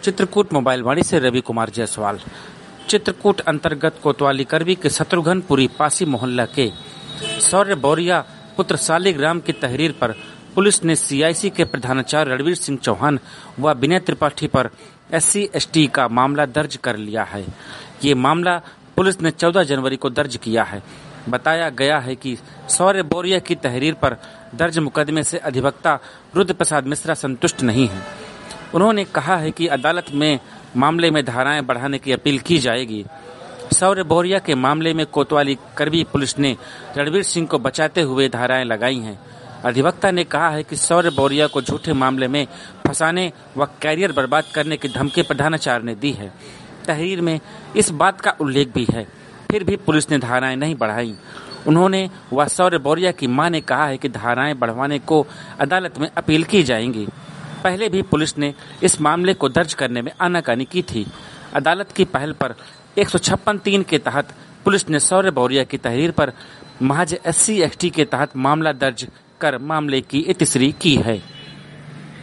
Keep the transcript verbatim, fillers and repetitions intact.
Chitrakoot mobile वाणी से रवि कुमार जायसवाल। चित्रकूट अंतर्गत कोतवाली करवी के शत्रुघ्नपुरी पासी मोहल्ला के शौर्य बोरिया पुत्र सालिग्राम की तहरीर पर पुलिस ने सीआईसी के प्रधानाचार्य रणवीर सिंह चौहान व विनय त्रिपाठी पर एससी एसटी का मामला दर्ज कर लिया है। ये मामला पुलिस ने चौदह जनवरी को दर्ज किया है। बताया गया है कि शौर्य बोरिया की तहरीर पर दर्ज मुकदमे से अधिवक्ता रुद्र प्रसाद मिश्रा संतुष्ट नहीं हैं। उन्होंने कहा है कि अदालत में मामले में धाराएं बढ़ाने की अपील की जाएगी। शौर्य बोरिया के मामले में कोतवाली करवी पुलिस ने रणवीर सिंह को बचाते हुए धाराएं लगाई हैं। अधिवक्ता ने कहा है कि शौर्य बोरिया को झूठे मामले में फंसाने व कैरियर बर्बाद करने की धमकी प्रधानाचार्य ने दी है। तहरीर में इस बात का उल्लेख भी है, फिर भी पुलिस ने धाराएं नहीं बढ़ाई। उन्होंने व शौर्य बोरिया की मां ने कहा है कि धाराएं बढ़वाने को अदालत में अपील की जाएंगी। पहले भी पुलिस ने इस मामले को दर्ज करने में आनाकानी की थी। अदालत की पहल पर एक सौ छप्पन तीन के तहत पुलिस ने शौर्य बोरिया की तहरीर पर महज एससी एसटी के तहत मामला दर्ज कर मामले की इतिश्री की है।